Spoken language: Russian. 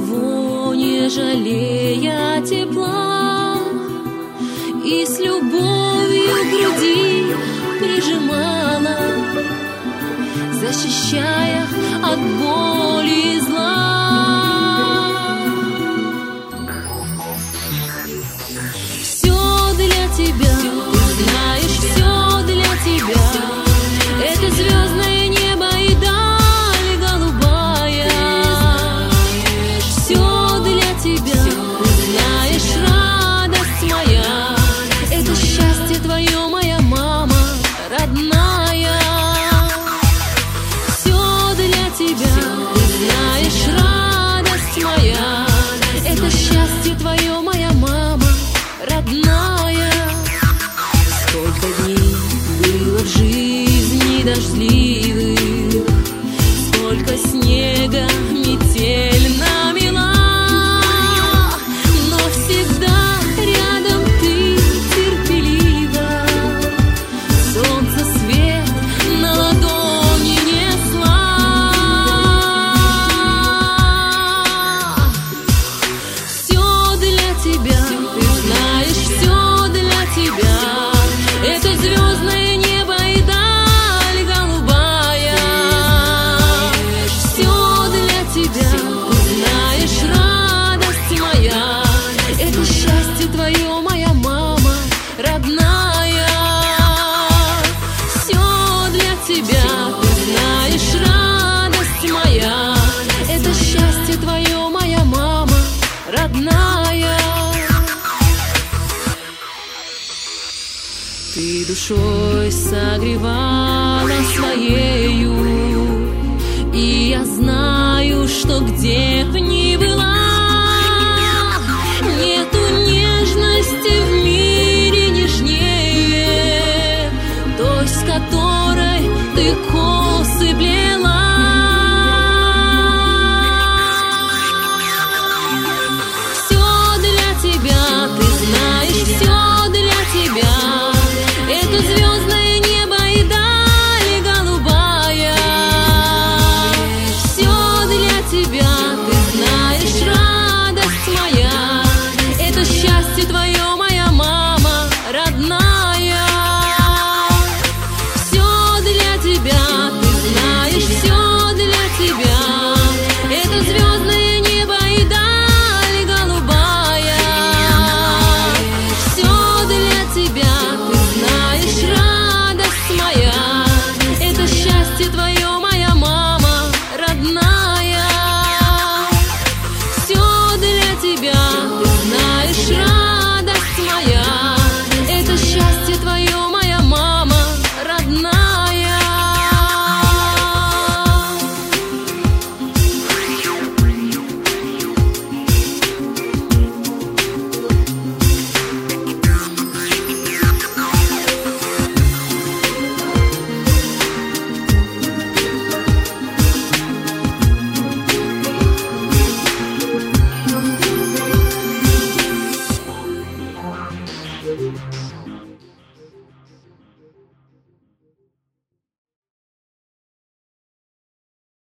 никого не жалея тепла, и с любовью к груди прижимала, защищая от боли и зла. Все для тебя, ты знаешь, все для тебя. Это звездное небо и даль голубая. Все для тебя, ты знаешь, радость моя. Это счастье твое, моя мама родная. Все для тебя, ты знаешь, радость моя. Это счастье твое, моя мама родная. Сколько дней было в жизни дождливых, сколько снега метель намела, но всегда рядом ты терпеливо. Солнце свет на ладони несла. Все для тебя, ты знаешь, все для тебя. Это звездное небо и даль голубая. Все для тебя, ты знаешь, радость моя. Это счастье твое, моя мама родная. Все для тебя, ты знаешь, радость моя. Это счастье твое, моя мама родная. Ты душой согревала своею, и я знаю, что где-то